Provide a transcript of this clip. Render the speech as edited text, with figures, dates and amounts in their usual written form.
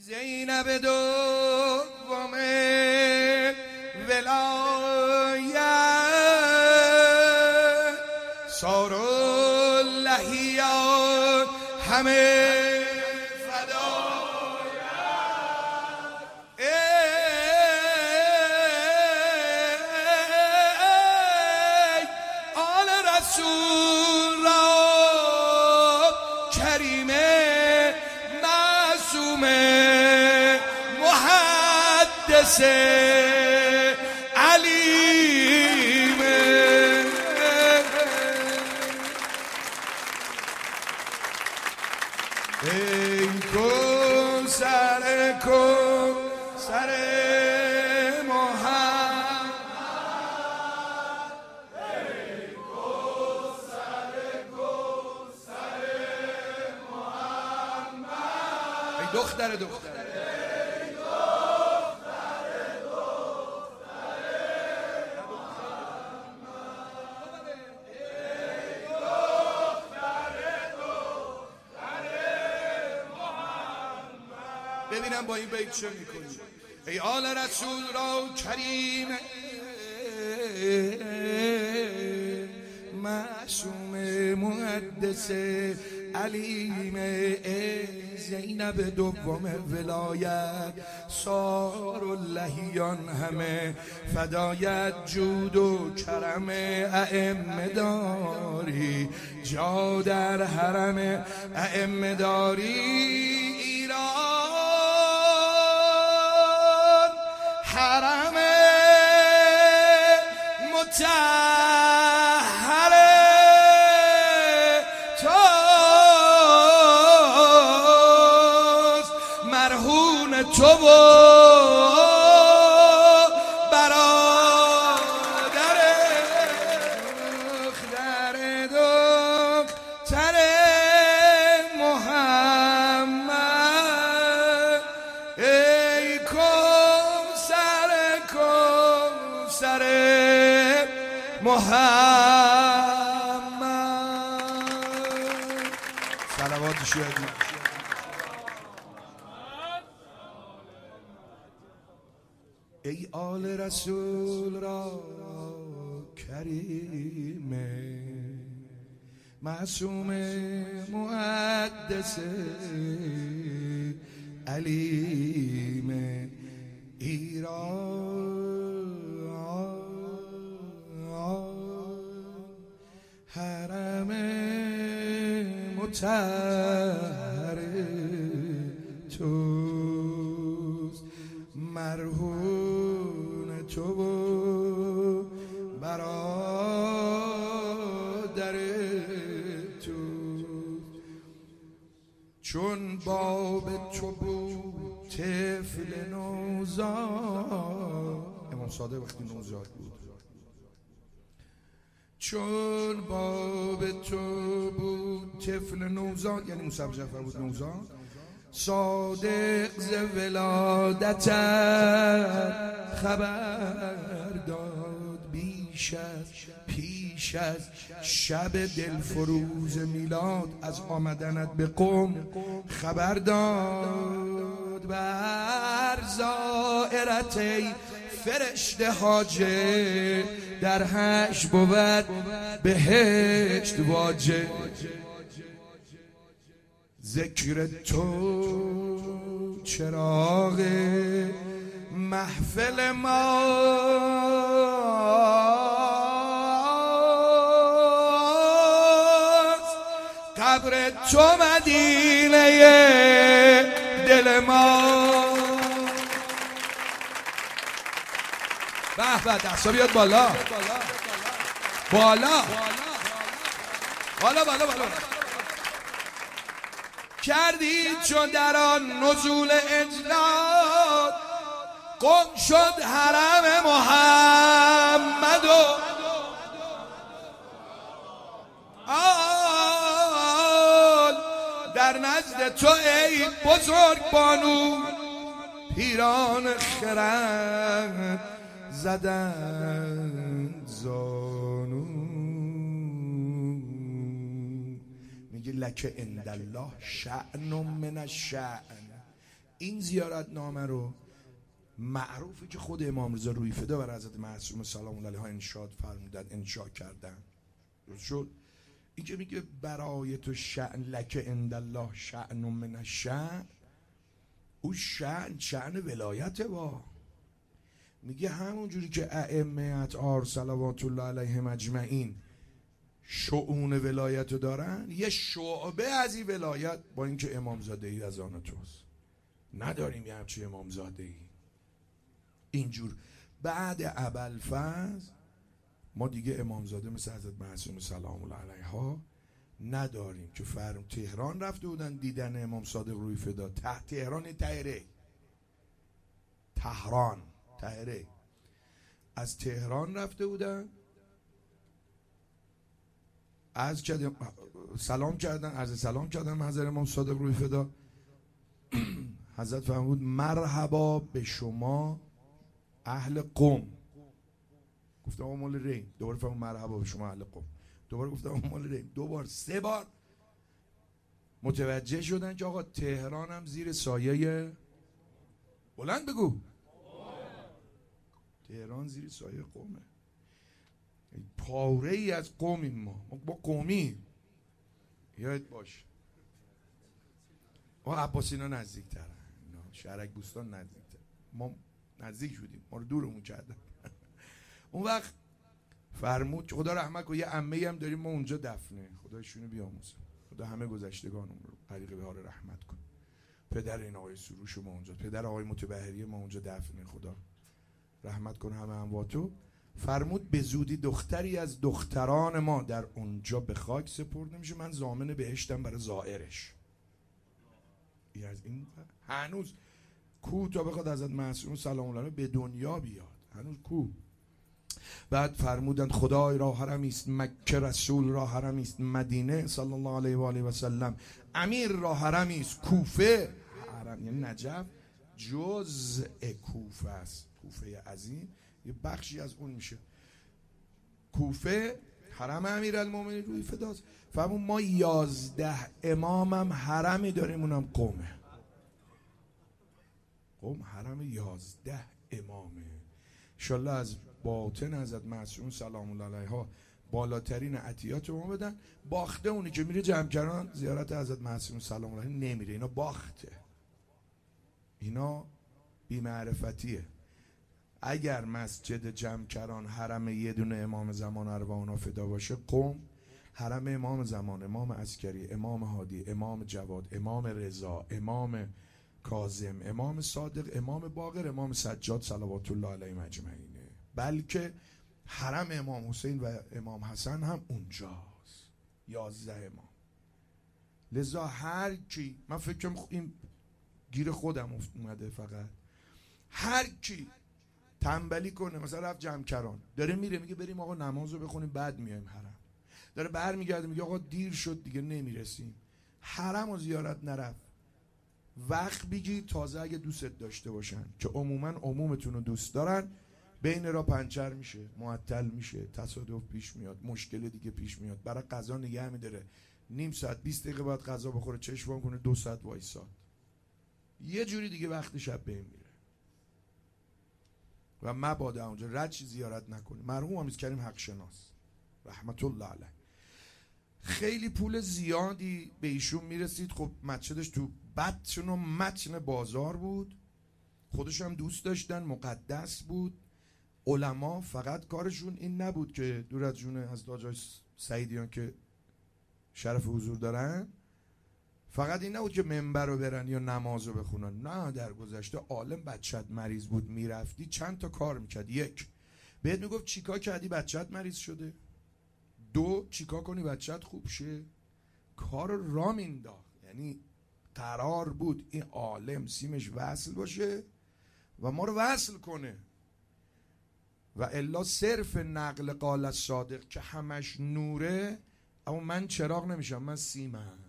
زینب دوم ولایت ساراللهیان همه فدایت. ای آل رسول را کریمه معصومه محدث علیمه. ای کن سر محمد، ای کن سر محمد، ای دختر ببینم با این بیت چه میکنی. ای آل رسول را کریم معصوم محدث علیم، زینب دوم ولایت ساراللهیان همه فدایت. جود و کرم ائمه داری، جا در حرم ائمه داری. حرم مطهر توست، مرهون تو و برادر دختر محمد. ای سر محمد صلوات شیعی. ای آل رسول را کریم معصوم محدث علیم، حرم مطهر توست، مرهون تو و برادر توست. چون باب تو بود طفل نوزاد، امام صادق وقتی نوزاد بود، چون باب تو بود طفل نوزاد، یعنی موسی جعفر بود نوزاد، صادق ز ولادت خبر داد. پیش از شب دلفروز میلاد، از آمدنت به قم خبر داد. بر زائرت ای فرشته حاجه، در حشر بود بهشت واجه. ذکر تو چراغ محفل ماست، قبر تو مدینه دل ما. به به دستا بیاد بالا بالا بالا بالا بالا. کردی چون در آن نزول اجلال، قم شد حرم محمد و آل. در نزد تو ای بزرگ بانو، پیران خرد زدند زانو. میگه لک عند الله شأن من الشأن، این زیارتنامه رو معروفه که خود امام رضا روی فدا بر حضرت معصوم سلام الله علیها انشاد فرمودن، انشا کردن. درست شد؟ این که میگه برای تو شأن لک عند الله شأن من الشأن، او شأن ولایت با میگه همون جوری که ائمه اطهار صلوات الله علیهم اجمعین شؤون ولایت رو دارن، یه شعبه از این ولایت با اینکه امامزاده ای از آن توست نداریم یه همچین امامزاده ای. اینجور بعد ابوالفضل ما دیگه امامزاده مثل حضرت معصومه سلام الله علیها نداریم که تهران رفته بودن دیدن امام صادق روی فدا. تهران طاهره از تهران رفته بودن، عرض سلام کردن حضرت امام صادق روی فدا. حضرت فرمود مرحبا به شما اهل قم. گفتم مال ریم. دوباره فرمود مرحبا به شما اهل قم. دوباره گفتم مال ریم. دوبار 3 بار متوجه شدن که آقا تهران هم زیر سایه، بلند بگو، تهران زیر سایه قومه. پاره ای از قومیم ما با قومی. یاد باش ما عباسینا نزدیک تر، شهرک بوستان نزدیک تر، ما نزدیک شدیم، ما رو دورمون کردن. اون وقت فرمود خدا رحمت کنه، یه عمه هم داریم ما اونجا دفنه، خدایشونو بیاموزه، خدا همه گذشتگانمون رو غریق بهار رحمت کن. پدر این آقای سروش ما اونجا، پدر آقای متبهری ما اونجا دفنه، خدا رحمت کنه همه امواتو. فرمود به زودی دختری از دختران ما در اونجا به خاک سپرده میشه، من ضامن بهشتم برای زائرش. از این هنوز کو تا بخواد حضرت معصوم سلام الله علیه به دنیا بیاد، هنوز کو. بعد فرمودند خدای را حرمی است مکه، رسول را حرمی است مدینه صلی الله علیه و آله و سلم، امیر را حرمی است کوفه. حرم یعنی نجف جزء کوفه است، کوفه عظیم یه بخشی از اون میشه. کوفه حرم امیرالمومنین روی فداست. فرمون ما 11 امامم حرمی داریم، اونم قومه. قوم حرم 11 امامه. انشالله از باطن حضرت معصوم سلام الله علیها بالاترین عطیات ما بدن. باخته اونی که میره جمکران زیارت حضرت معصوم سلام الله علیه نمیره، اینا باخته، اینا بی‌معرفتیه. اگر مسجد جمکران حرم یه دونه امام زمان ارواحنا فدا باشه، قم حرم امام زمان، امام عسکری، امام هادی، امام جواد، امام رضا، امام کاظم، امام صادق، امام باقر، امام سجاد صلوات الله علیهم اجمعینه. بلکه حرم امام حسین و امام حسن هم اونجاست، 11 امام. لذا هر کی، من فکر کنم این گیر خودم اومده، فقط هر کی تنبلی کنه مثلا رفت جمکران داره میره میگه بریم آقا نمازو بخونیم بعد میایم حرم، داره برمیگرده میگه آقا دیر شد دیگه نمیرسیم، حرم و زیارت نرفت. وقت بگی تازه اگه دوست داشته باشن که عموما عمومتون رو دوست دارن، بین را پنچر میشه، معطل میشه، تصادف پیش میاد، مشکل دیگه پیش میاد، برای قضا نگه میداره، نیم ساعت 20 دقیقه بعد قضا بخوره چشم کنه 2 ساعت وایساد، یه جوری دیگه وقت شب بین میره و مبادا اونجا رد زیارت نکنی. مرحوم امیز کریم حق شناس رحمت الله علیه خیلی پول زیادی به ایشون میرسید. خب مسجدش تو بطن و متن بازار بود، خودش هم دوست داشتن، مقدس بود. علما فقط کارشون این نبود که دور از جون از داجای سعیدیان که شرف حضور دارن، فقط این نبود که منبر رو برن یا نماز رو بخونن. نه، در گذشته عالم بچت مریض بود میرفتی چند تا کار میکرد. 1 بهت میگفت چیکار کردی بچت مریض شده، 2 چیکار کنی بچت خوب شه، کار را مینداخت. یعنی قرار بود این عالم سیمش وصل باشه و ما رو وصل کنه، و الا صرف نقل قال الصادق که همش نوره، اما من چراغ نمیشم، من سیمم.